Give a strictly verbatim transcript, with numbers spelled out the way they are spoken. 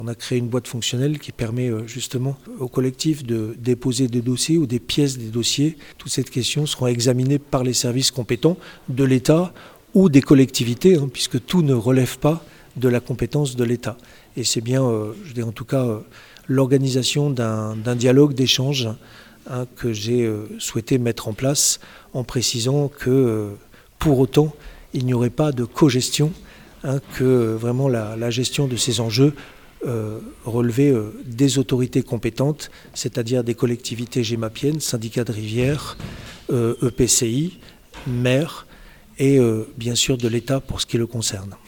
On a créé une boîte fonctionnelle qui permet justement au collectif de déposer des dossiers ou des pièces des dossiers. Toutes ces questions seront examinées par les services compétents de l'État ou des collectivités, hein, puisque tout ne relève pas de la compétence de l'État. Et c'est bien, euh, je dis en tout cas, euh, l'organisation d'un, d'un dialogue, d'échange hein, que j'ai euh, souhaité mettre en place en précisant que euh, pour autant, il n'y aurait pas de cogestion, hein, que euh, vraiment la, la gestion de ces enjeux Euh, relever euh, des autorités compétentes, c'est-à-dire des collectivités gémapiennes, syndicats de rivière, euh, E P C I, maires et euh, bien sûr de l'État pour ce qui le concerne.